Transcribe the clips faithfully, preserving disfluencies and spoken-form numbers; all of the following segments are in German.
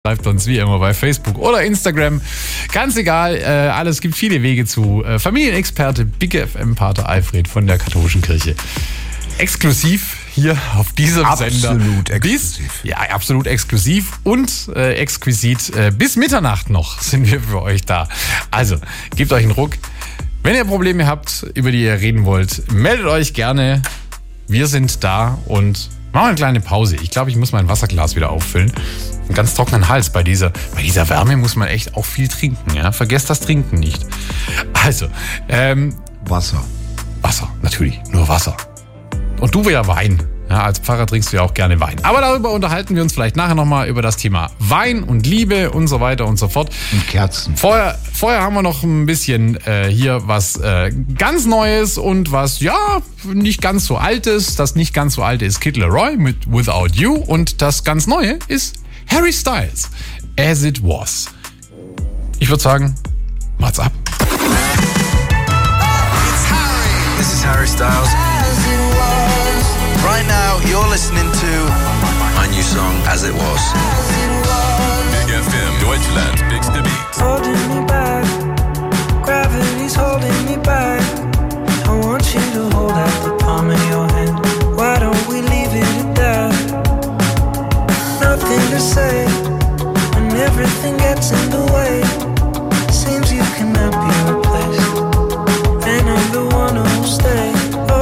Schreibt uns wie immer bei Facebook oder Instagram. Ganz egal, äh, alles gibt viele Wege zu. Äh, Familienexperte Big F M-Pater Alfred von der Katholischen Kirche. Exklusiv hier auf diesem absolut Sender. Absolut exklusiv. Bis, ja, absolut exklusiv und äh, exquisit. Äh, bis Mitternacht noch sind wir für euch da. Also, gebt euch einen Ruck. Wenn ihr Probleme habt, über die ihr reden wollt, meldet euch gerne. Wir sind da und machen eine kleine Pause. Ich glaube, ich muss mein Wasserglas wieder auffüllen. Einen ganz trockenen Hals. Bei dieser, bei dieser Wärme muss man echt auch viel trinken. Ja? Vergesst das Trinken nicht. Also, ähm, Wasser. Wasser, natürlich. Nur Wasser. Und du ja Wein. Ja, als Pfarrer trinkst du ja auch gerne Wein. Aber darüber unterhalten wir uns vielleicht nachher nochmal über das Thema Wein und Liebe und so weiter und so fort. Und Kerzen. Vorher, vorher haben wir noch ein bisschen äh, hier was äh, ganz Neues und was, ja, nicht ganz so Altes. Das nicht ganz so Alte ist Kid Laroi mit Without You und das ganz Neue ist Harry Styles, As It Was. Ich würde sagen, macht's ab. This is Harry Styles. Right now, you're listening to my new song, As It Was. Big F M, Deutschland, Big the Beat. Holding me back, gravity's holding me back. I want you to hold out the palm of your hand. Why don't we leave it at that? Nothing to say, when everything gets in the way. Seems you cannot be replaced, and I'm the one who will stay.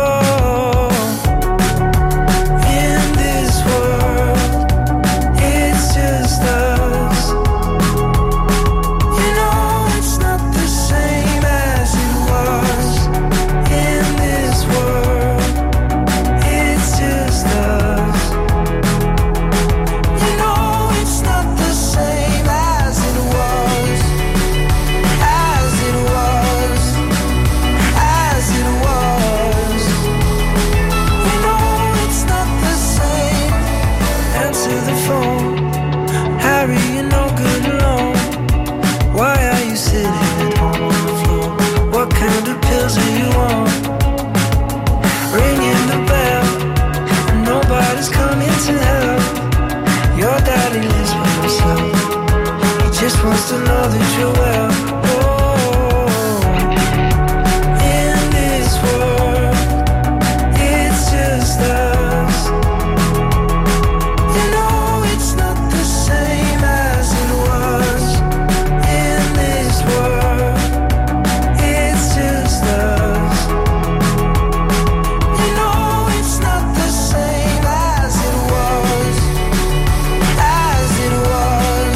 Wants to know that you're well. Oh, in this world, it's just us. You know it's not the same as it was. In this world, it's just us. You know it's not the same as it was. As it was.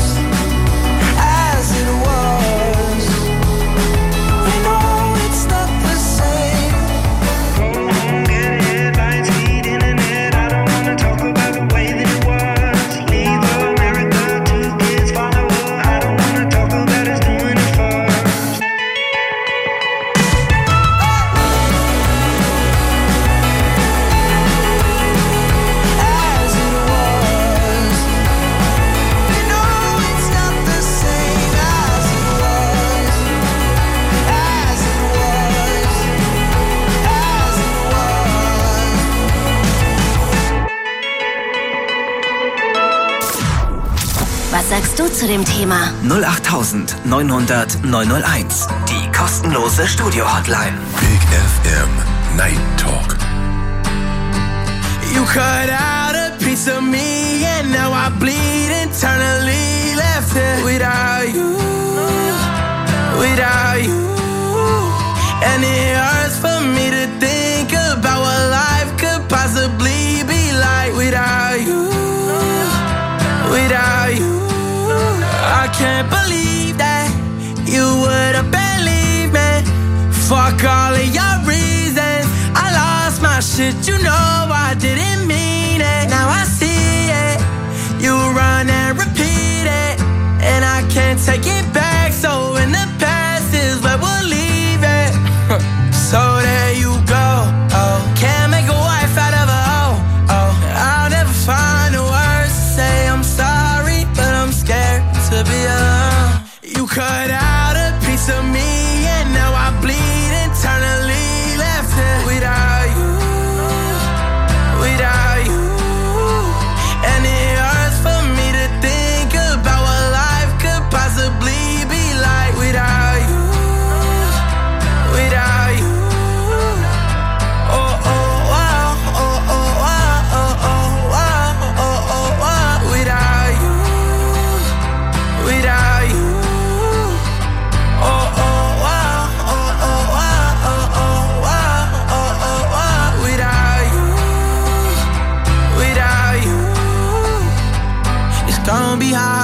Was sagst du zu dem Thema? null acht neunhundert neunhunderteins. Die kostenlose Studio-Hotline. Big F M Night Talk. You cut out a piece of me and now I bleed internally. Left it without you, without you. And it hurts for me to think about what life could possibly be like without you, without you. I can't believe that you would have believed me. Fuck all of your reasons. I lost my shit, you know I didn't mean it. Now I see it. You run and repeat it, and I can't take it back. So in the past is where we'll leave it. So there you go. Oh, can't make a wife out of a hoe. Oh, I'll never find the words to say I'm sorry, but I'm scared to be alone. You cut out a piece of me and now I bleed internally. Left it without you, without you. And it hurts for me to think about what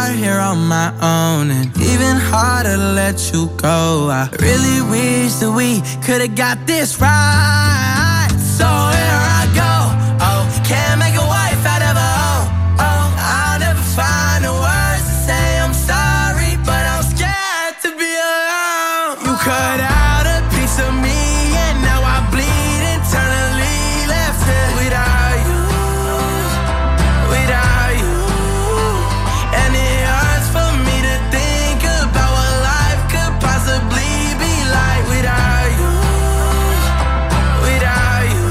out here on my own, and even harder to let you go. I really wish that we could've got this right. So here I go. Oh, can't make a wife out of a hoe. Oh, I'll never find the words to say I'm sorry, but I'm scared to be alone. You cut out a piece of me, and now I bleed internally. Left it without you, without you. And it hurts for me to think about what life could possibly be like without you, without you.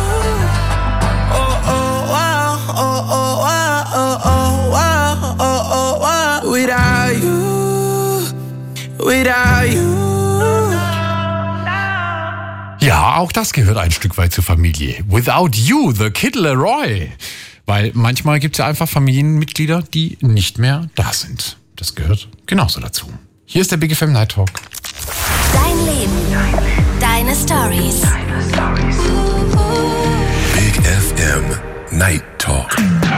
Oh, oh, oh, oh, oh, oh, oh, oh, oh, oh, oh, without you, without you. Ja, auch das gehört ein Stück weit zur Familie. Without You, The Kid Laroi. Weil manchmal gibt es ja einfach Familienmitglieder, die nicht mehr da sind. Das gehört genauso dazu. Hier ist der Big F M Night Talk. Dein Leben. Deine Stories. Big F M Night Talk.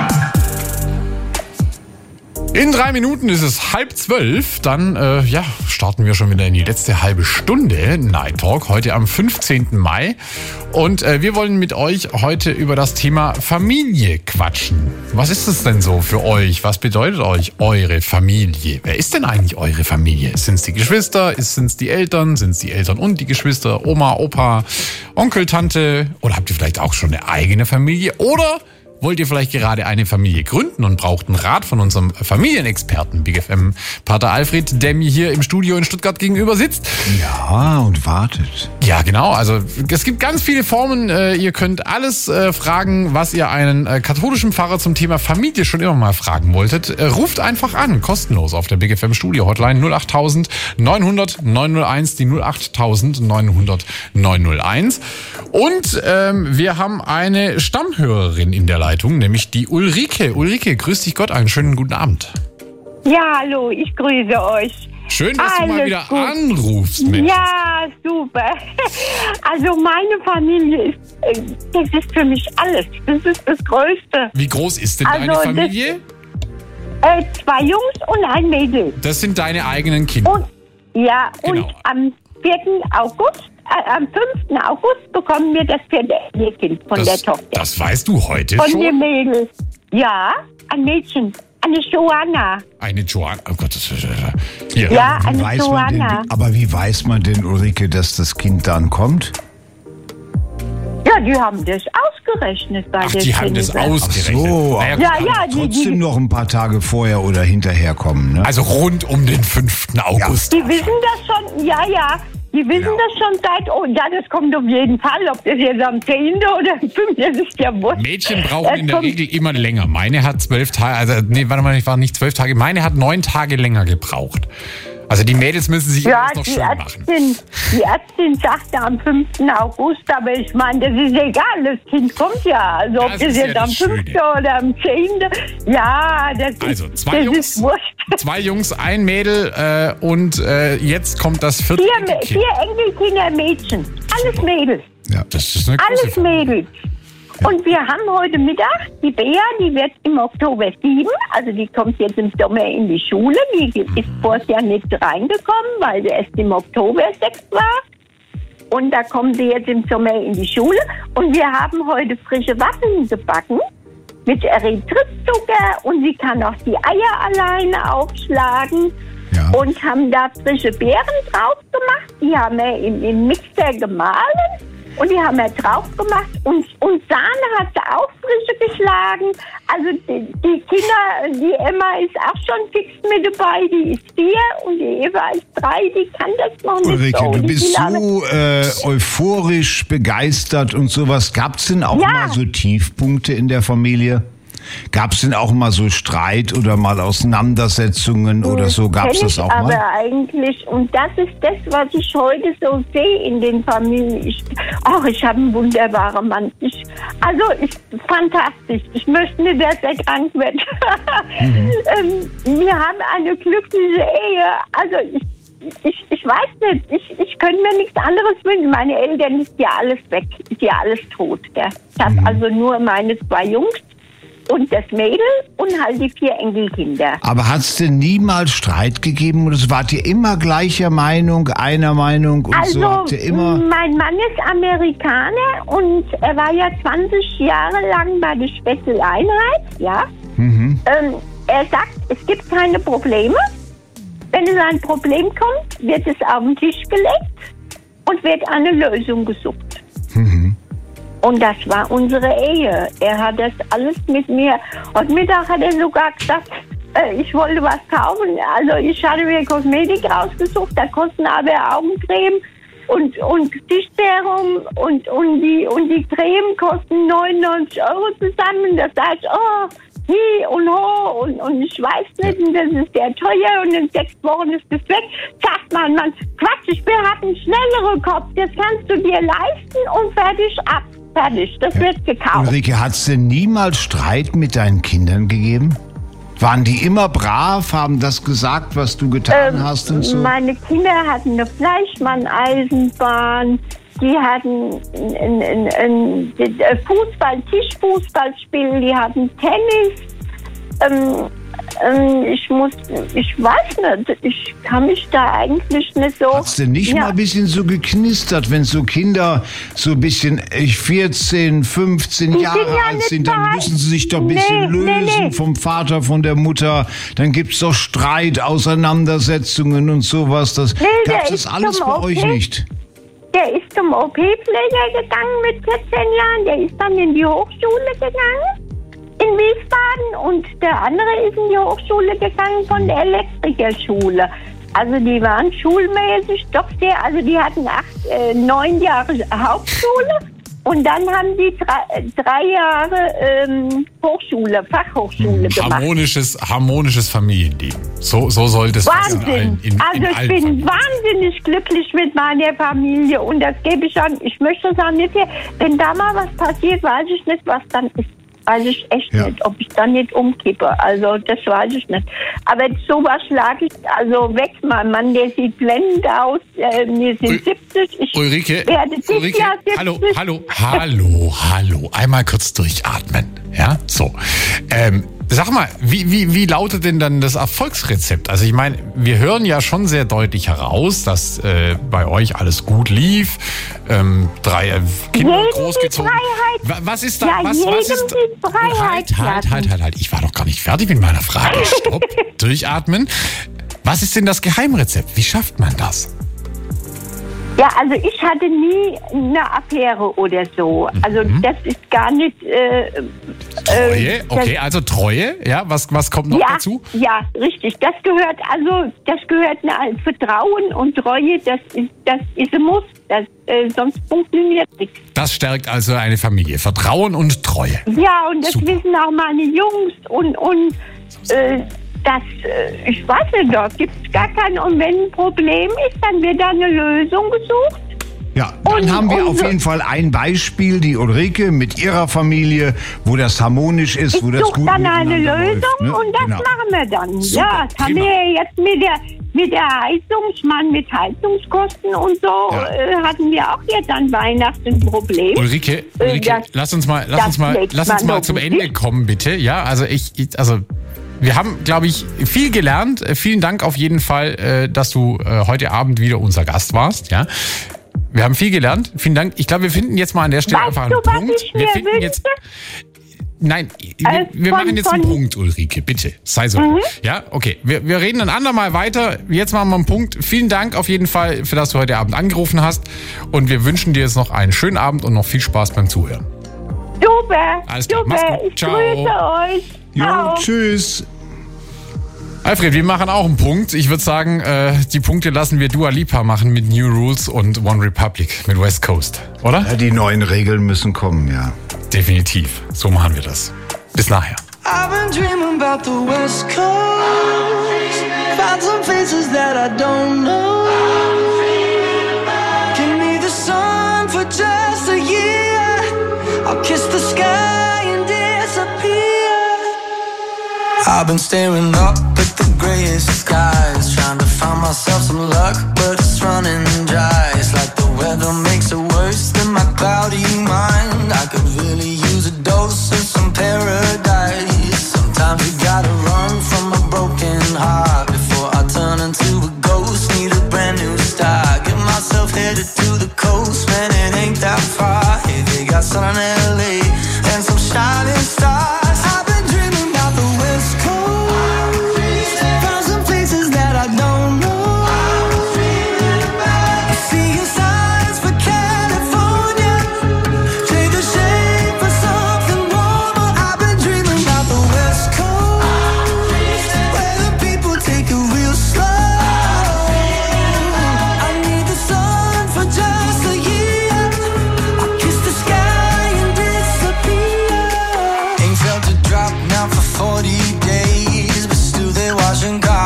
In drei Minuten ist es halb zwölf. Dann äh, ja, starten wir schon wieder in die letzte halbe Stunde Night Talk. Heute am fünfzehnten Mai. Und äh, wir wollen mit euch heute über das Thema Familie quatschen. Was ist es denn so für euch? Was bedeutet euch eure Familie? Wer ist denn eigentlich eure Familie? Sind es die Geschwister? Sind es die Eltern? Sind es die Eltern und die Geschwister? Oma, Opa, Onkel, Tante? Oder habt ihr vielleicht auch schon eine eigene Familie? Oder wollt ihr vielleicht gerade eine Familie gründen und braucht einen Rat von unserem Familienexperten, Big F M-Pater Alfred, der mir hier im Studio in Stuttgart gegenüber sitzt? Ja, und wartet. Ja, genau. Also es gibt ganz viele Formen. Äh, ihr könnt alles äh, fragen, was ihr einen äh, katholischen Pfarrer zum Thema Familie schon immer mal fragen wolltet. Äh, ruft einfach an, kostenlos auf der Big F M Studio Hotline null acht neunhundert neunhunderteins, die null acht neunhundert neunhunderteins. Und ähm, wir haben eine Stammhörerin in der Leitung, nämlich die Ulrike. Ulrike, grüß dich Gott, einen schönen guten Abend. Ja, hallo, ich grüße euch. Schön, dass Alles du mal wieder gut. anrufst, Mensch. Ja, super. Also meine Familie ist, äh, das ist für mich alles. Das ist das Größte. Wie groß ist denn Also, deine Familie? Äh, zwei Jungs und ein Mädel. Das sind deine eigenen Kinder. Und ja, Genau. und am vierten August, äh, am fünften August bekommen wir das vierte Kind von das, der Tochter. das weißt du heute Von schon? dem Mädel. Ja, ein Mädchen. Eine Joanna. Eine Joanna. Oh Gott, das ist... Hier. Ja, Wie eine weiß man denn, Joanna. aber wie weiß man denn, Ulrike, dass das Kind dann kommt? Ja, die haben das ausgerechnet bei Ach, der die haben das Trinidad. ausgerechnet. So, Naja, Ja, gut, ja, die, Trotzdem die, noch ein paar Tage vorher oder hinterher kommen, ne? Also rund um den fünften August. die wissen das schon, ja, ja, die wissen Genau. das schon seit, oh, ja, das kommt auf jeden Fall, ob das jetzt am zehnten oder am fünften, das ist ja wurscht. Mädchen brauchen Es in der kommt- Regel immer länger. Meine hat zwölf Tage, also nee, warte mal, ich war nicht zwölf Tage, meine hat neun Tage länger gebraucht. Also die Mädels müssen sich Ja, erst noch die schön machen. Ärztin, die Ärztin sagte am fünften August, aber ich meine, das ist egal, das Kind kommt ja. Also ob Das das ist jetzt ja das am fünften Schöne. oder am zehnten, ja, das Also ist, zwei das Jungs, ist wurscht. zwei Jungs, ein Mädel äh, und äh, jetzt kommt das vierte Vier, Enkelkind. vier Enkelkinder, Mädchen, alles Mädels. Ja. Das ist eine große Alles Familie. Mädels. Und wir haben heute Mittag die Bea, die wird im Oktober sieben, also die kommt jetzt im Sommer in die Schule. Die ist vorher Jahr nicht reingekommen, weil sie erst im Oktober sechs war. Und da kommt sie jetzt im Sommer in die Schule. Und wir haben heute frische Waffeln gebacken mit Erythritzucker und sie kann auch die Eier alleine aufschlagen. Ja. Und haben da frische Beeren drauf gemacht. Die haben wir im, im Mixer gemahlen. Und die haben wir drauf gemacht und, und Sahne hat sie auch frische geschlagen. Also die, die Kinder, die Emma ist auch schon fix mit dabei, die ist vier und die Eva ist drei, die kann das noch nicht Ulrike, so. du Die bist Kinder- so äh, euphorisch begeistert und sowas. Gab es denn auch Ja. mal so Tiefpunkte in der Familie? Gab es denn auch mal so Streit oder mal Auseinandersetzungen oder so? Gab es Kenn das ich auch aber mal? eigentlich, und das ist das, was ich heute so sehe in den Familien. Ich, ach, ich habe einen wunderbaren Mann. Ich, also, ich, fantastisch. Ich möchte nicht, dass er krank wird. Mhm. ähm, wir haben eine glückliche Ehe. Also, ich, ich, ich weiß nicht. Ich, ich könnte mir nichts anderes wünschen. Meine Eltern ist ja alles weg. Ist ja alles tot. Gell? Ich habe Mhm. also nur meine zwei Jungs. und das Mädel und halt die vier Enkelkinder. Aber hat es denn niemals Streit gegeben oder wart ihr immer gleicher Meinung, einer Meinung und Also, so habt ihr immer... mein Mann ist Amerikaner und er war ja zwanzig Jahre lang bei der Special Einheit, ja. Mhm. Ähm, er sagt, es gibt keine Probleme. Wenn es ein Problem kommt, wird es auf den Tisch gelegt und wird eine Lösung gesucht. Mhm. Und das war unsere Ehe. Er hat das alles mit mir. Heute Mittag hat er sogar gesagt, äh, ich wollte was kaufen. Also ich hatte mir Kosmetik rausgesucht, da kosten aber Augencreme und, und Gesichtserum und, und, die, und die Creme kosten neunundneunzig Euro zusammen. Das heißt, oh, hi und ho und, und ich weiß nicht, und das ist sehr teuer und in sechs Wochen ist das weg. Sagt man, man, Quatsch, ich bin, hab einen schnelleren Kopf, das kannst du dir leisten und fertig ab. Fertig, das wird gekauft. Ulrike, hat es denn niemals Streit mit deinen Kindern gegeben? Waren die immer brav, haben das gesagt, was du getan Ähm, hast und so? Meine Kinder hatten eine Fleischmann-Eisenbahn, die hatten ein, ein, ein, ein Fußball, Tischfußballspiel, die hatten Tennis. Ähm, ähm, ich muss, ich weiß nicht, ich kann mich da eigentlich nicht so... Hat's denn nicht Ja. mal ein bisschen so geknistert, wenn so Kinder so ein bisschen äh, vierzehn, fünfzehn Die Jahre sind ja alt nicht sind, dann bereit. müssen sie sich doch ein bisschen Nee, nee, lösen nee. vom Vater, von der Mutter. Dann gibt's doch Streit, Auseinandersetzungen und sowas. Das Nee, der gab's das ist alles zum bei O P. euch nicht? Der ist zum O P-Pfleger gegangen mit vierzehn Jahren, der ist dann in die Hochschule gegangen in Wiesbaden und der andere ist in die Hochschule gegangen von der Elektrikerschule. Also die waren schulmäßig doch sehr, also die hatten acht, äh, neun Jahre Hauptschule und dann haben die drei, drei Jahre ähm, Hochschule, Fachhochschule gemacht. Harmonisches, harmonisches Familienleben. So, so sollte es sein. Wahnsinn. In, in, also in ich allen bin Familien. wahnsinnig glücklich mit meiner Familie und das gebe ich an. Ich möchte es auch nicht her. Wenn da mal was passiert, weiß ich nicht, was dann ist. Weiß ich echt Ja. nicht, ob ich dann nicht umkippe. Also das weiß ich nicht. Aber sowas schlage ich also weg. Mein Mann, der sieht blendend aus. Äh, wir sind Ul- siebzig. Ich Ulrike, werde dieses Ulrike, Jahr siebzig. hallo, hallo, hallo, hallo. Einmal kurz durchatmen. Ja, so. Ähm, sag mal, wie, wie, wie lautet denn dann das Erfolgsrezept? Also ich meine, wir hören ja schon sehr deutlich heraus, dass äh, bei euch alles gut lief. Ähm, drei äh, Kinder Jedem großgezogen. die Freiheit. Wa- Was ist da? Ja, was, jedem was ist da? die Freiheit Halt, halt, lassen. halt, halt, halt. Ich war doch gar nicht fertig mit meiner Frage. Stopp. Durchatmen. Was ist denn das Geheimrezept? Wie schafft man das? Ja, also ich hatte nie eine Affäre oder so. Also das ist gar nicht... Äh, Treue, äh, okay, das, also Treue, ja, was, was kommt noch ja, dazu? ja, richtig. Das gehört also, das gehört eine Vertrauen und Treue. Das ist, das ist ein Muss. Das, äh, sonst funktioniert nichts. Das stärkt also eine Familie. Vertrauen und Treue. Ja, und das Super. wissen auch meine Jungs und und äh, das, äh, ich weiß nicht, da gibt es gar keinen. Und wenn ein Problem ist, dann wird da eine Lösung gesucht. Ja, dann Und- haben wir und auf so- jeden Fall ein Beispiel, die Ulrike mit ihrer Familie, wo das harmonisch ist, Ich wo das suche gut dann eine miteinander Lösung läuft, ne? und das Genau. machen wir dann. Super, ja, das haben prima. wir ja jetzt mit der, mit der Heizung, ich meine mit Heizungskosten und so, Ja. äh, hatten wir auch jetzt an Weihnachten ein Problem. Ulrike, Äh, Ulrike, das- lass uns mal, lass das uns mal, legt lass uns man mal doch zum nicht. Ende kommen, bitte. Ja, also ich, ich also wir haben, glaube ich, viel gelernt. Äh, Vielen Dank auf jeden Fall, äh, dass du äh, heute Abend wieder unser Gast warst. Ja, wir haben viel gelernt. Vielen Dank. Ich glaube, wir finden jetzt mal an der Stelle Weißt einfach du, einen was Punkt. ich wir mir finden wünschte? jetzt. Nein, wir, Äh, wir von- machen jetzt einen von- Punkt, Ulrike. Bitte, sei so. Mhm. Ja, okay. Wir, wir reden ein andermal weiter. Jetzt machen wir einen Punkt. Vielen Dank auf jeden Fall, für das du heute Abend angerufen hast. Und wir wünschen dir jetzt noch einen schönen Abend und noch viel Spaß beim Zuhören. Super, Alles klar, super, mach's gut. ich Ciao. grüße euch. Jo, Ciao. tschüss. Alfred, wir machen auch einen Punkt. Ich würde sagen, äh, die Punkte lassen wir Dua Lipa machen mit New Rules und One Republic mit West Coast, oder? Ja, die neuen Regeln müssen kommen, ja. Definitiv. So machen wir das. Bis nachher. I've been dreaming about the West Coast. Found some faces that I don't know. Give me the sun for just a year. I'll kiss the sky and disappear. I've been staring up at the grayest skies, trying to find myself some luck, but it's running dry. It's like the weather makes it worse than my cloudy mind. I could really use a dose of some paradise.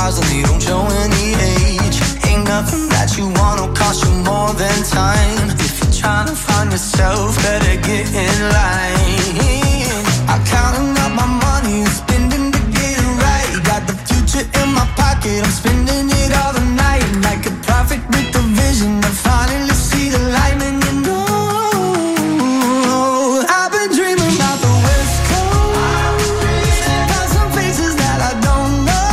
scars and they don't show any age. Ain't nothing that you want will cost you more than time. If you're trying to find yourself, better get in line. I'm counting up my money and spending to get it right. Got the future in my pocket, I'm spending it all the night. Like a prophet with a vision, I finally see the light. And you know, I've been dreaming about the West Coast. Got some faces that I don't know.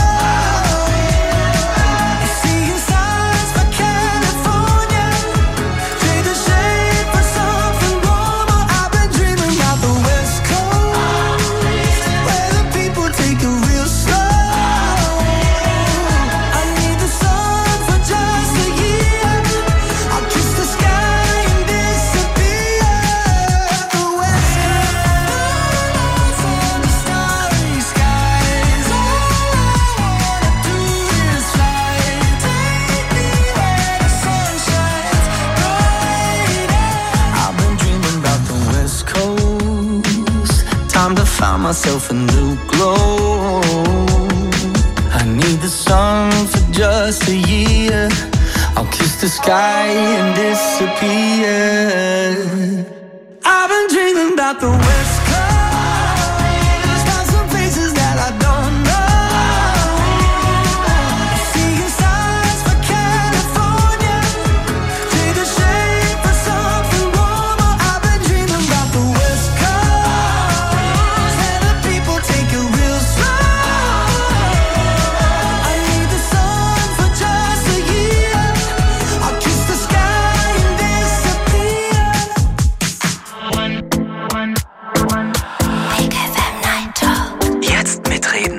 Seeing signs for California, trade the shade for something warmer. I've been dreaming about the West Coast, where the people take it real slow. I need the sun for just a year. I'll kiss the sky and disappear. The West Coast and the starry skies. All I wanna do is fly. Take me where the sun shines brighter. I've been dreaming about the West Coast. Time to find myself a new glow. I need the sun for just a year. I'll kiss the sky and disappear. I've been dreaming about the West Coast. Got some places that I don't know. Seeing signs for California, trade the shade for something warmer. I've been dreaming about the West Coast, where the people take it real slow. I need the sun for just a year. I'll kiss the sky and disappear. Big F M Night Talk. Jetzt mitreden.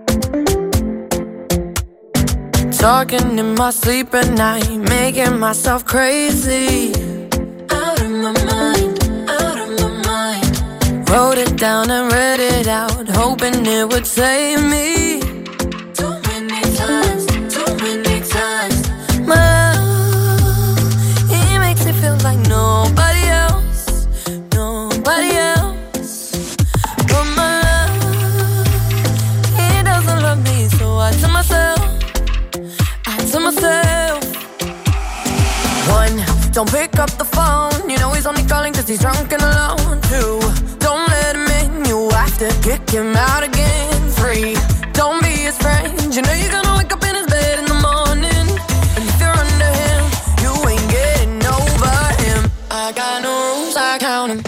Talking in my sleep at night, making myself crazy. Out of my mind, out of my mind. Wrote it down and read it out, hoping it would save me. Too many times, too many times. My love, he makes me feel like nobody else, nobody else. But my love, he doesn't love me, so I tell myself, I tell myself. One, don't pick up the phone, you know he's only calling cause he's drunk and alone. Two, don't let him in, you have to kick him out again. Three, don't be his friend, you know you're gonna wake up in his bed in the morning. And if you're under him, you ain't getting over him. I got no rules, I count him.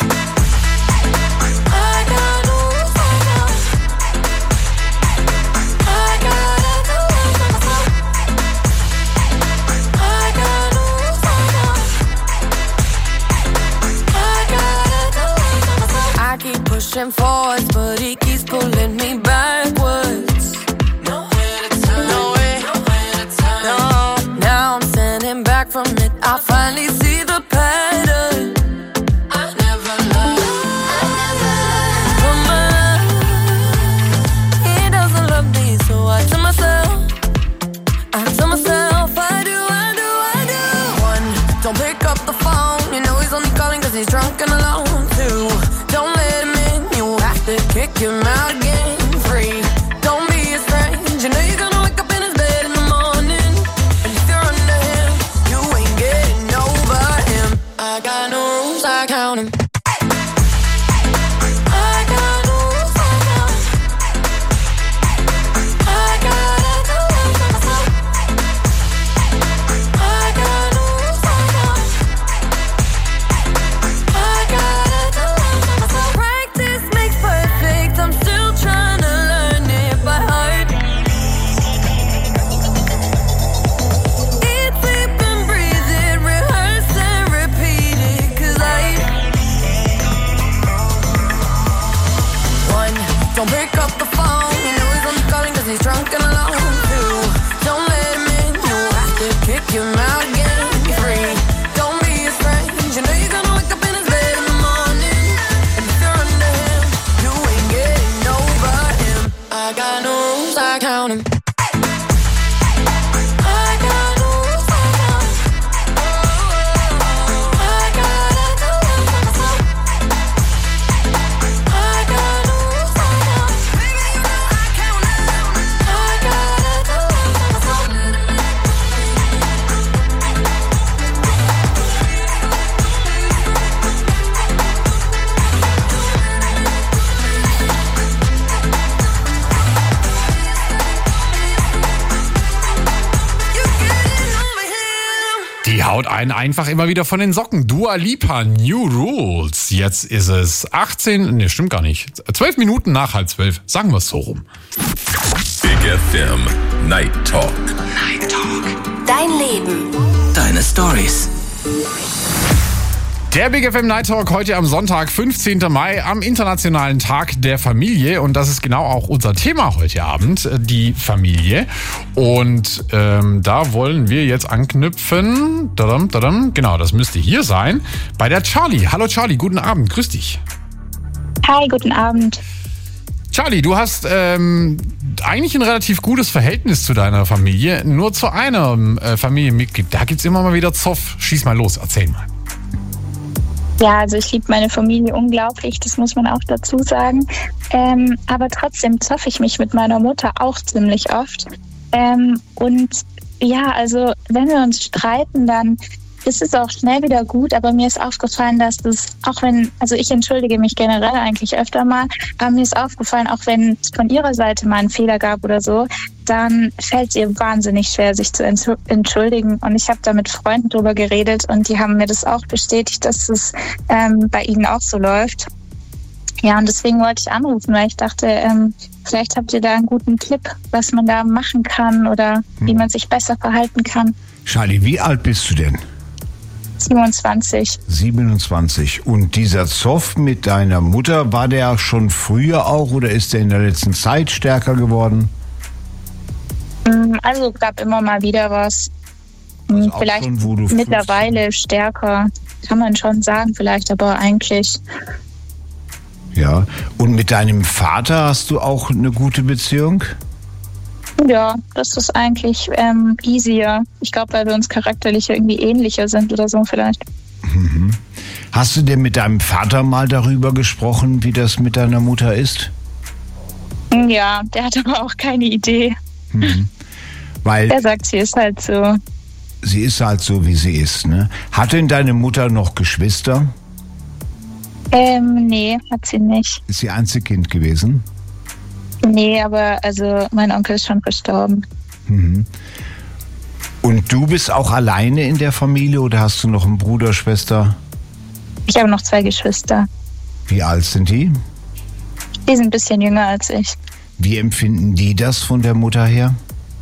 I got no rules, I count him. I gotta do it myself. I got no rules, I count him. I gotta do it myself. I keep pushing forwards, but he keeps pulling me backwards. Nowhere to turn, nowhere, nowhere to turn. No, now I'm standing back from it. I finally see the pattern. I never loved, I never loved. But my love, he doesn't love me, so I tell myself, I tell myself, I do, I do, I do. One, don't pick up the phone, you know he's only calling cause he's drunk and alone. Two, don't let him in, you have to kick him out again. Three, don't be his friend, you know you're gonna wake up in his bed in the morning. And if you're under him, you ain't getting over him. I got no rules, I count him. I got no rules, I count him. I gotta do it myself. I got no rules, I count him. I gotta do it myself. Practice makes perfect, I'm still haut einen einfach immer wieder von den Socken. Dua Lipa, New Rules. Jetzt ist es achtzehn, ne, stimmt gar nicht. zwölf Minuten nach halb zwölf. Sagen wir es so rum. Big F M Night Talk. Night Talk. Dein Leben. Deine Stories. Der Big F M Night Talk heute am Sonntag, fünfzehnten Mai, am Internationalen Tag der Familie. Und das ist genau auch unser Thema heute Abend, die Familie. Und ähm, da wollen wir jetzt anknüpfen. Dadam, dadam, genau, das müsste hier sein. Bei der Charlie. Hallo Charlie, guten Abend, grüß dich. Hi, guten Abend. Charlie, du hast ähm, eigentlich ein relativ gutes Verhältnis zu deiner Familie. Nur zu einem äh, Familienmitglied. Da gibt's immer mal wieder Zoff. Schieß mal los, erzähl mal. Ja, also ich liebe meine Familie unglaublich, das muss man auch dazu sagen. Ähm, aber trotzdem zoffe ich mich mit meiner Mutter auch ziemlich oft. Ähm, und ja, also wenn wir uns streiten, dann ist es auch schnell wieder gut. Aber mir ist aufgefallen, dass das, auch wenn, also ich entschuldige mich generell eigentlich öfter mal, aber mir ist aufgefallen, auch wenn es von ihrer Seite mal einen Fehler gab oder so, dann fällt es ihr wahnsinnig schwer, sich zu entschuldigen. Und ich habe da mit Freunden drüber geredet und die haben mir das auch bestätigt, dass es ähm, bei ihnen auch so läuft. Ja, und deswegen wollte ich anrufen, weil ich dachte, ähm, vielleicht habt ihr da einen guten Tipp, was man da machen kann oder hm. wie man sich besser verhalten kann. Charlie, wie alt bist du denn? siebenundzwanzig. siebenundzwanzig. Und dieser Zoff mit deiner Mutter, war der schon früher auch oder ist der in der letzten Zeit stärker geworden? Also gab immer mal wieder was. Also vielleicht schon, wo du mittlerweile stärker, kann man schon sagen, vielleicht, aber eigentlich. Ja, und mit deinem Vater hast du auch eine gute Beziehung? Ja, das ist eigentlich ähm, easier. Ich glaube, weil wir uns charakterlich irgendwie ähnlicher sind oder so vielleicht. Mhm. Hast du denn mit deinem Vater mal darüber gesprochen, wie das mit deiner Mutter ist? Ja, der hat aber auch keine Idee. Mhm. Weil der sagt, sie ist halt so. Sie ist halt so, wie sie ist, ne? Hat denn deine Mutter noch Geschwister? Ähm, nee, hat sie nicht. Ist sie Einzelkind gewesen? Nee, aber also mein Onkel ist schon verstorben. Mhm. Und du bist auch alleine in der Familie oder hast du noch einen Bruder, Schwester? Ich habe noch zwei Geschwister. Wie alt sind die? Die sind ein bisschen jünger als ich. Wie empfinden die das von der Mutter her?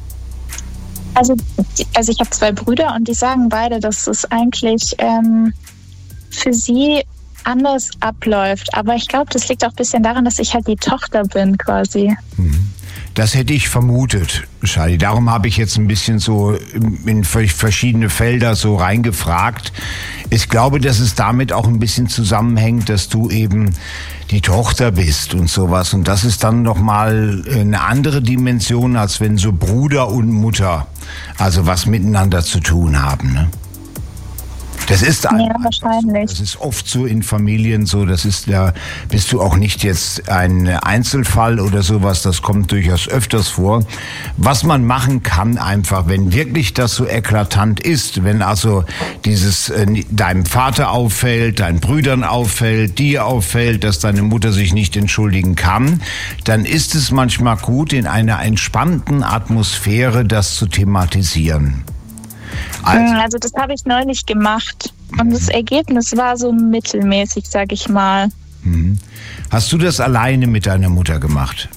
Also, also ich habe zwei Brüder und die sagen beide, dass es eigentlich ähm, für sie anders abläuft. Aber ich glaube, das liegt auch ein bisschen daran, dass ich halt die Tochter bin quasi. Das hätte ich vermutet, Charlie. Darum habe ich jetzt ein bisschen so in verschiedene Felder so reingefragt. Ich glaube, dass es damit auch ein bisschen zusammenhängt, dass du eben die Tochter bist und sowas. Und das ist dann nochmal eine andere Dimension, als wenn so Bruder und Mutter also was miteinander zu tun haben, ne? Das ist ja, wahrscheinlich. Das ist oft so in Familien so. Das ist ja, bist du auch nicht jetzt ein Einzelfall oder sowas. Das kommt durchaus öfters vor. Was man machen kann einfach, wenn wirklich das so eklatant ist, wenn also dieses äh, deinem Vater auffällt, deinen Brüdern auffällt, dir auffällt, dass deine Mutter sich nicht entschuldigen kann, dann ist es manchmal gut, in einer entspannten Atmosphäre das zu thematisieren. Also, also das habe ich neulich gemacht und das Ergebnis war so mittelmäßig, sag ich mal. Hast du das alleine mit deiner Mutter gemacht?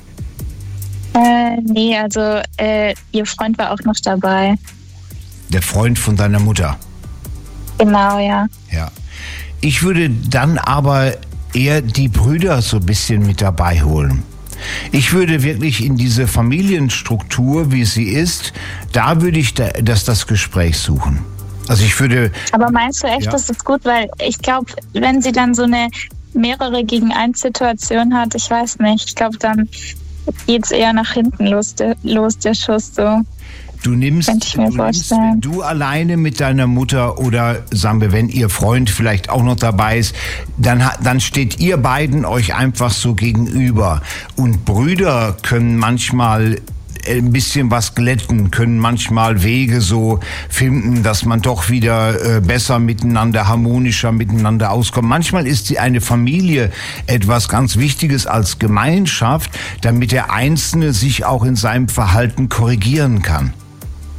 Äh, nee, also äh, ihr Freund war auch noch dabei. Der Freund von deiner Mutter? Genau, ja. Ja. Ich würde dann aber eher die Brüder so ein bisschen mit dabei holen. Ich würde wirklich in diese Familienstruktur, wie sie ist, da würde ich da, das, das Gespräch suchen. Also ich würde... Aber meinst du echt, ja. das ist gut? Weil ich glaube, wenn sie dann so eine mehrere gegen eins Situation hat, ich weiß nicht, ich glaube, dann geht es eher nach hinten los, der, los, der Schuss so. Du nimmst, Könnte ich mir du nimmst, vorstellen. wenn du alleine mit deiner Mutter oder sagen wir, wenn ihr Freund vielleicht auch noch dabei ist, dann, dann steht ihr beiden euch einfach so gegenüber. Und Brüder können manchmal ein bisschen was glätten, können manchmal Wege so finden, dass man doch wieder äh, besser miteinander, harmonischer miteinander auskommt. Manchmal ist die eine Familie etwas ganz Wichtiges als Gemeinschaft, damit der Einzelne sich auch in seinem Verhalten korrigieren kann.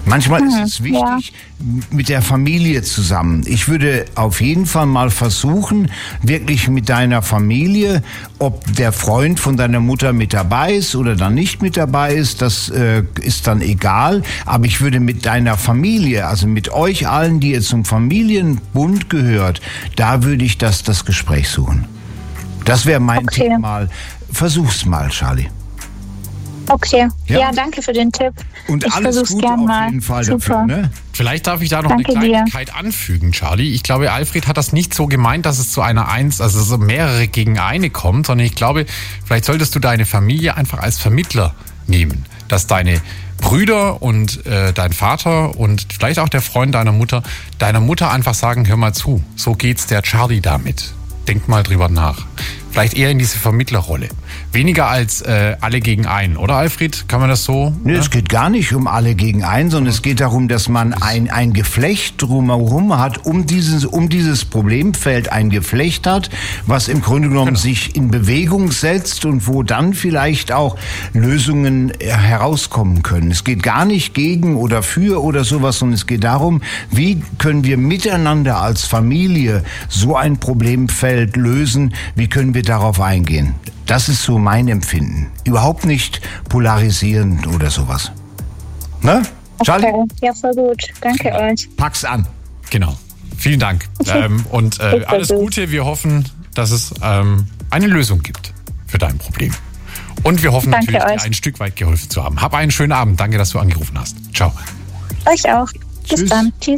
Manchmal Hm, ist es wichtig, ja. mit der Familie zusammen. Ich würde auf jeden Fall mal versuchen, wirklich mit deiner Familie, ob der Freund von deiner Mutter mit dabei ist oder dann nicht mit dabei ist, das äh, ist dann egal. Aber ich würde mit deiner Familie, also mit euch allen, die ihr zum Familienbund gehört, da würde ich das, das Gespräch suchen. Das wäre mein Okay. Tipp mal. Versuch's mal, Charlie. Okay, Ja. ja, danke für den Tipp. Und ich alles versuch's Gute gern auf mal. jeden Fall Super. dafür, ne? Vielleicht darf ich da noch Danke eine dir. Kleinigkeit anfügen, Charlie. Ich glaube, Alfred hat das nicht so gemeint, dass es zu einer Eins, also so mehrere gegen eine kommt, sondern ich glaube, vielleicht solltest du deine Familie einfach als Vermittler nehmen, dass deine Brüder und äh, dein Vater und vielleicht auch der Freund deiner Mutter, deiner Mutter einfach sagen, hör mal zu, so geht's der Charlie damit. Denk mal drüber nach. Vielleicht eher in diese Vermittlerrolle. Weniger als äh, alle gegen einen, oder Alfred? Kann man das so? Nee, ne? es geht gar nicht um alle gegen einen, sondern es geht darum, dass man ein, ein Geflecht drumherum hat, um dieses, um dieses Problemfeld ein Geflecht hat, was im Grunde genommen Genau. sich in Bewegung setzt und wo dann vielleicht auch Lösungen äh, herauskommen können. Es geht gar nicht gegen oder für oder sowas, sondern es geht darum, wie können wir miteinander als Familie so ein Problemfeld lösen, wie können wir darauf eingehen. Das ist so mein Empfinden. Überhaupt nicht polarisierend oder sowas. Ne? Charlie, Okay. Ja, voll gut. Danke euch. pack's an. Genau. Vielen Dank. ähm, und äh, Ich alles versuch's. Gute. Wir hoffen, dass es ähm, eine Lösung gibt für dein Problem. Und wir hoffen Danke natürlich, dir euch. ein Stück weit geholfen zu haben. Hab einen schönen Abend. Danke, dass du angerufen hast. Ciao. Euch auch. Bis Tschüss. dann. Tschüss.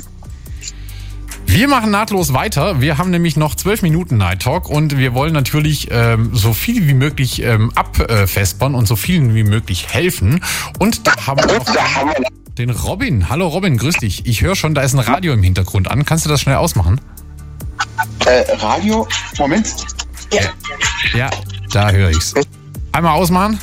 Wir machen nahtlos weiter. Wir haben nämlich noch zwölf Minuten Night Talk und wir wollen natürlich ähm, so viel wie möglich ähm, abfespern und so vielen wie möglich helfen. Und da haben wir noch den Robin. Hallo Robin, grüß dich. Ich höre schon, da ist ein Radio im Hintergrund an. Kannst du das schnell ausmachen? Äh, Radio, Moment. Ja, da höre ich's. Einmal ausmachen.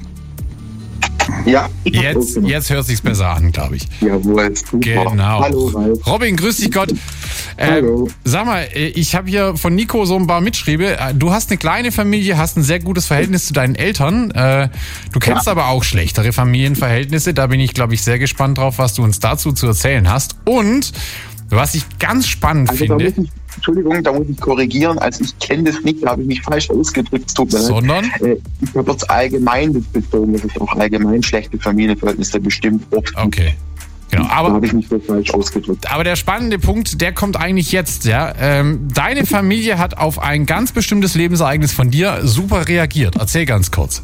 Ja, ich hab's Jetzt, aufgenommen. jetzt hört sich's besser an, glaube ich. Jawohl, super. Genau. Hallo, Ralf. Robin, grüß dich Gott. Äh, Hallo. Sag mal, äh, ich habe hier von Nico so ein paar Mitschriebe. Äh, Du hast eine kleine Familie, hast ein sehr gutes Verhältnis zu deinen Eltern. Äh, Du kennst aber auch schlechtere Familienverhältnisse. Da bin ich, glaube ich, sehr gespannt drauf, was du uns dazu zu erzählen hast. Und was ich ganz spannend Also da finde, muss ich, Entschuldigung, da muss ich korrigieren. Also ich kenne das nicht, da habe ich mich falsch ausgedrückt. Es tut mir leid. sondern Äh, ich habe jetzt allgemein das bezogen, dass es auch allgemein schlechte Familienverhältnisse bestimmt oft. okay. Genau, Da aber habe ich mich so falsch ausgedrückt. Aber der spannende Punkt, der kommt eigentlich jetzt, ja. Ähm, deine Familie hat auf ein ganz bestimmtes Lebensereignis von dir super reagiert. Erzähl ganz kurz.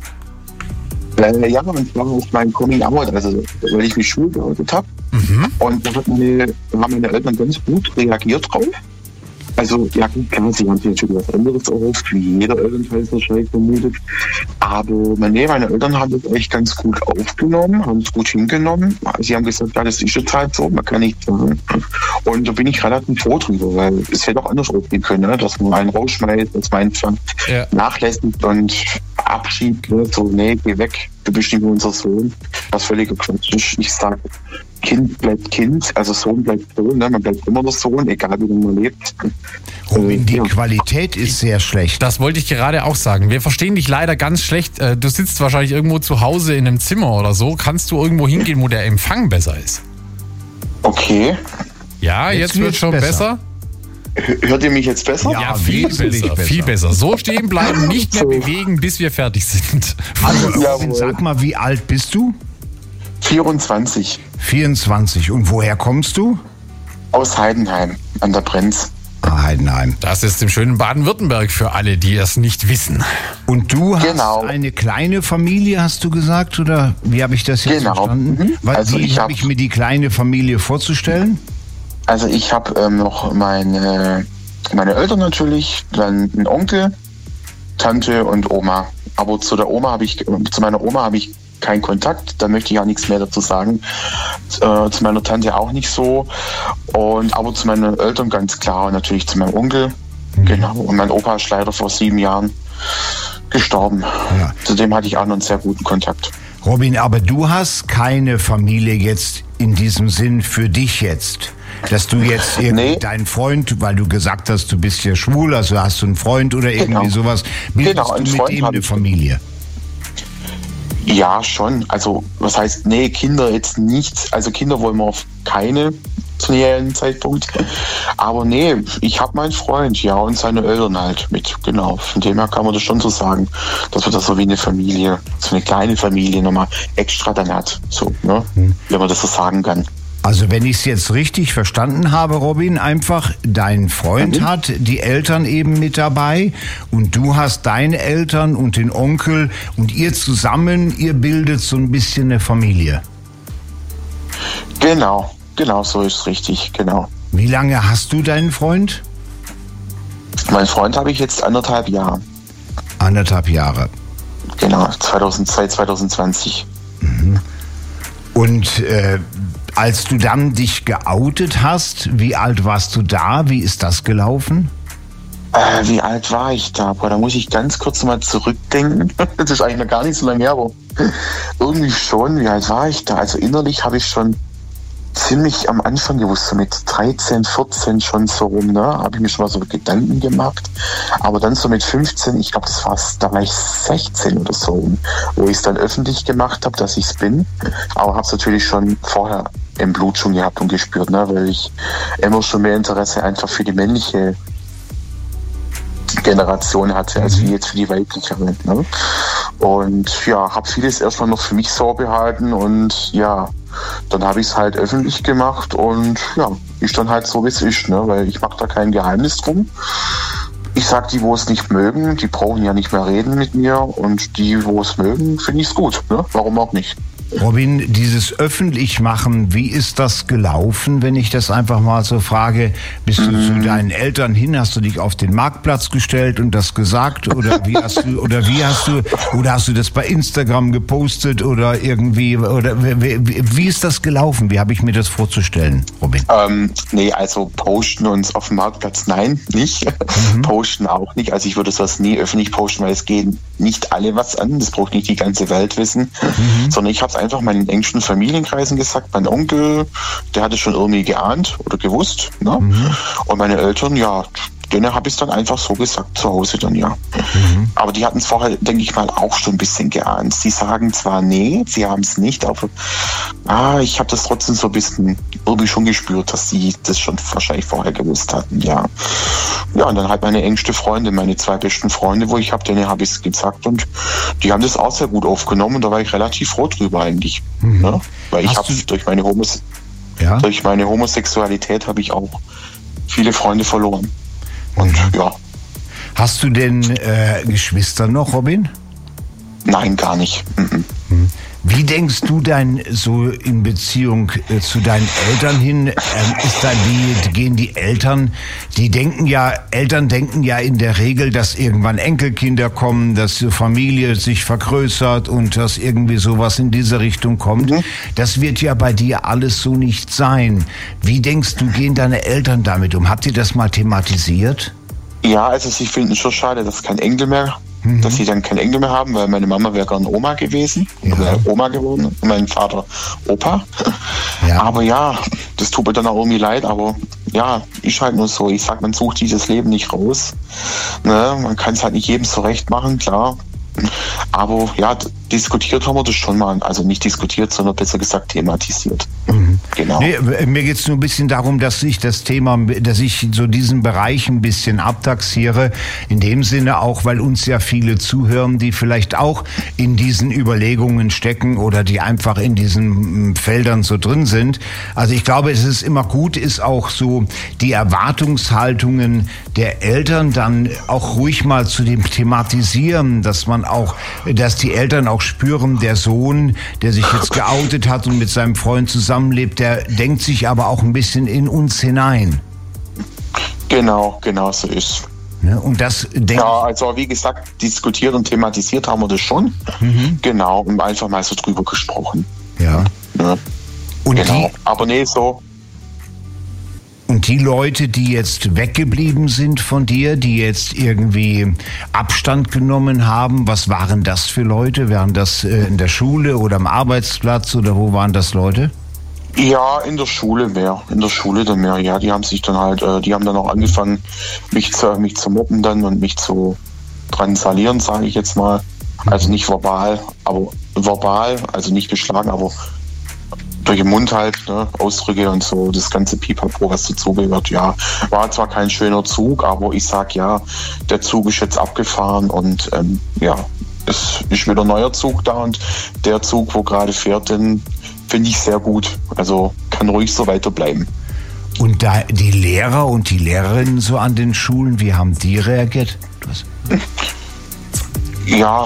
Äh, ja, und zwar auf mein Coming Out, also weil ich mich schwul geoutet habe. Mhm. Und da hat meine, da haben meine Eltern ganz gut reagiert drauf. Also, ja, klar, sie haben sich natürlich was anderes erhofft, wie jeder Elternteil wahrscheinlich vermutet. Aber nee, meine Eltern haben das echt ganz gut aufgenommen, haben es gut hingenommen. Sie haben gesagt, ja, das ist jetzt halt so, man kann nichts sagen. Und da bin ich relativ froh drüber, weil es hätte auch anders ausgehen können, ne? Dass man einen rausschmeißt, dass man einfach Ja. nachlässigt und abschiebt, ne? So, nee, geh weg, du bist nicht mehr unser Sohn. Was völliger Quatsch ist. Ich sage, Kind bleibt Kind, also Sohn bleibt Sohn, ne? Man bleibt immer der Sohn, egal wie man lebt. Robin, die Ja. Qualität ist sehr schlecht. Das wollte ich gerade auch sagen. Wir verstehen dich leider ganz schlecht. Äh, Du sitzt wahrscheinlich irgendwo zu Hause in einem Zimmer oder so. Kannst du irgendwo hingehen, wo der Empfang besser ist? Okay. Ja, jetzt, Jetzt wird wird's schon besser. besser. Hört ihr mich jetzt besser? Ja. Ja, viel wesentlich besser, besser. viel besser. So stehen bleiben, nicht mehr bewegen, bis wir fertig sind. Also, Robin, Jawohl. sag mal, wie alt bist du? vierundzwanzig. vierundzwanzig. Und woher kommst du? Aus Heidenheim an der Brenz. Ah, Heidenheim. Das ist im schönen Baden-Württemberg für alle, die es nicht wissen. Und du hast Genau. eine kleine Familie, hast du gesagt? Oder wie habe ich das jetzt Genau. verstanden? Mhm. Weil, Also wie ich habe hab- ich mir die kleine Familie vorzustellen? Also ich habe ähm, noch meine, meine Eltern natürlich, dann einen Onkel, Tante und Oma. Aber zu der Oma habe ich, zu meiner Oma habe ich keinen Kontakt, da möchte ich auch nichts mehr dazu sagen. Äh, zu meiner Tante auch nicht so. Und aber zu meinen Eltern ganz klar und natürlich zu meinem Onkel. Genau. Und mein Opa ist leider vor sieben Jahren gestorben. Ja. Zudem hatte ich auch noch einen sehr guten Kontakt. Robin, aber du hast keine Familie jetzt in diesem Sinn für dich jetzt. Dass du jetzt irgendwie Nee. deinen Freund, weil du gesagt hast, du bist ja schwul, also hast du einen Freund oder irgendwie Genau. sowas, bildest Genau, einen du mit Freund ihm hab eine ich. Familie? Ja, schon. Also, was heißt, nee, Kinder jetzt nicht. Also, Kinder wollen wir auf keine zu näheren Zeitpunkt. Aber nee, ich habe meinen Freund, ja, und seine Eltern halt mit. Genau. Von dem her kann man das schon so sagen, dass man das so wie eine Familie, so eine kleine Familie nochmal extra dann hat. So, ne? Hm. Wenn man das so sagen kann. Also wenn ich es jetzt richtig verstanden habe, Robin, einfach dein Freund mhm. hat die Eltern eben mit dabei und du hast deine Eltern und den Onkel und ihr zusammen, ihr bildet so ein bisschen eine Familie. Genau, genau so ist richtig, genau. Wie lange hast du deinen Freund? Mein Freund habe ich jetzt anderthalb Jahre. Anderthalb Jahre. Genau, zweitausend, seit zwanzig zwanzig. Mhm. Und äh, als du dann dich geoutet hast, wie alt warst du da? Wie ist das gelaufen? Äh, wie alt war ich da? Boah, da muss ich ganz kurz mal zurückdenken. Das ist eigentlich noch gar nicht so lange her, aber irgendwie schon. Wie alt war ich da? Also innerlich habe ich schon ziemlich am Anfang gewusst, so mit dreizehn, vierzehn schon so rum, ne, habe ich mir schon mal so Gedanken gemacht. Aber dann so mit fünfzehn, ich glaube, das war da war ich sechzehn oder so rum, wo ich es dann öffentlich gemacht habe, dass ich es bin. Aber habe es natürlich schon vorher im Blut schon gehabt und gespürt, ne, weil ich immer schon mehr Interesse einfach für die männliche Generation hatte, als wie jetzt für die weibliche. Ne? Und ja, habe vieles erstmal noch für mich so behalten und ja, dann habe ich es halt öffentlich gemacht und ja, ist dann halt so, wie es ist, ne? Weil ich mache da kein Geheimnis drum. Ich sag, die, wo es nicht mögen, die brauchen ja nicht mehr reden mit mir und die, wo es mögen, finde ich es gut, ne? Warum auch nicht? Robin, dieses Öffentlichmachen, wie ist das gelaufen, wenn ich das einfach mal so frage? Bist du mm. zu deinen Eltern hin, hast du dich auf den Marktplatz gestellt und das gesagt? Oder wie hast du, oder wie hast du, oder hast du das bei Instagram gepostet oder irgendwie, oder wie, wie ist das gelaufen? Wie habe ich mir das vorzustellen, Robin? Ähm, nee, also posten uns auf dem Marktplatz, nein, nicht. Mhm. Posten auch nicht. Also ich würde sowas nie öffentlich posten, weil es gehen nicht alle was an. Das braucht nicht die ganze Welt wissen, mhm. sondern ich habe es einfach meinen engsten Familienkreisen gesagt. Mein Onkel, der hatte schon irgendwie geahnt oder gewusst. Ne? Mhm. Und meine Eltern, ja, denen habe ich es dann einfach so gesagt, zu Hause dann, ja. Mhm. Aber die hatten es vorher, denke ich mal, auch schon ein bisschen geahnt. Sie sagen zwar nee, sie haben es nicht, aber ah, ich habe das trotzdem so ein bisschen irgendwie schon gespürt, dass sie das schon wahrscheinlich vorher gewusst hatten, ja. Ja, und dann halt meine engste Freunde, meine zwei besten Freunde, wo ich habe, denen habe ich es gesagt und die haben das auch sehr gut aufgenommen und da war ich relativ froh drüber eigentlich. Mhm. Ne? Weil ich habe durch meine Homos ja? durch meine Homosexualität habe ich auch viele Freunde verloren. Und ja. Hast du denn äh, Geschwister noch, Robin? Nein, gar nicht. Mhm. Wie denkst du denn so in Beziehung äh, zu deinen Eltern hin? Ähm, ist da die, gehen die Eltern, die denken ja, Eltern denken ja in der Regel, dass irgendwann Enkelkinder kommen, dass die Familie sich vergrößert und dass irgendwie sowas in diese Richtung kommt. Mhm. Das wird ja bei dir alles so nicht sein. Wie denkst du, gehen deine Eltern damit um? Habt ihr das mal thematisiert? Ja, also sie finden es schon schade, dass kein Enkel mehr Mhm. dass sie dann kein Enkel mehr haben, weil meine Mama wäre gern Oma gewesen, ja. wäre Oma geworden und mein Vater Opa. Ja. Aber ja, das tut mir dann auch irgendwie leid, aber ja, ist halt nur so. Ich sag, man sucht dieses Leben nicht raus. Ne? Man kann es halt nicht jedem so recht machen, klar. Aber ja, diskutiert haben wir das schon mal. Also nicht diskutiert, sondern besser gesagt thematisiert. Mhm. Genau. Nee, mir geht es nur ein bisschen darum, dass ich das Thema, dass ich so diesen Bereich ein bisschen abtaxiere. In dem Sinne auch, weil uns ja viele zuhören, die vielleicht auch in diesen Überlegungen stecken oder die einfach in diesen Feldern so drin sind. Also ich glaube, es ist immer gut, ist auch so die Erwartungshaltungen der Eltern dann auch ruhig mal zu dem thematisieren, dass man auch, dass die Eltern auch spüren, der Sohn, der sich jetzt geoutet hat und mit seinem Freund zusammenlebt, der denkt sich aber auch ein bisschen in uns hinein. Genau, genau so ist. Ne? Und das denke ja, also wie gesagt, diskutiert und thematisiert haben wir das schon. Mhm. Genau, und einfach mal so drüber gesprochen. Ja. ja. Und genau. Die, aber nee, so. Und die Leute, die jetzt weggeblieben sind von dir, die jetzt irgendwie Abstand genommen haben, was waren das für Leute? Waren das äh, in der Schule oder am Arbeitsplatz oder wo waren das Leute? Ja, in der Schule mehr. In der Schule dann mehr. Ja, die haben sich dann halt, äh, die haben dann auch angefangen, mich zu, mich zu mobben dann und mich zu drangsalieren, sage ich jetzt mal. Also nicht verbal, aber verbal, also nicht geschlagen, aber durch den Mund halt, ne, Ausdrücke und so, das ganze Pipapo, was dazugehört, ja. War zwar kein schöner Zug, aber ich sag ja, der Zug ist jetzt abgefahren und ähm, ja, es ist wieder ein neuer Zug da und der Zug, wo gerade fährt, den finde ich sehr gut. Also kann ruhig so weiterbleiben. Und da die Lehrer und die Lehrerinnen so an den Schulen, wie haben die reagiert? Was? Ja,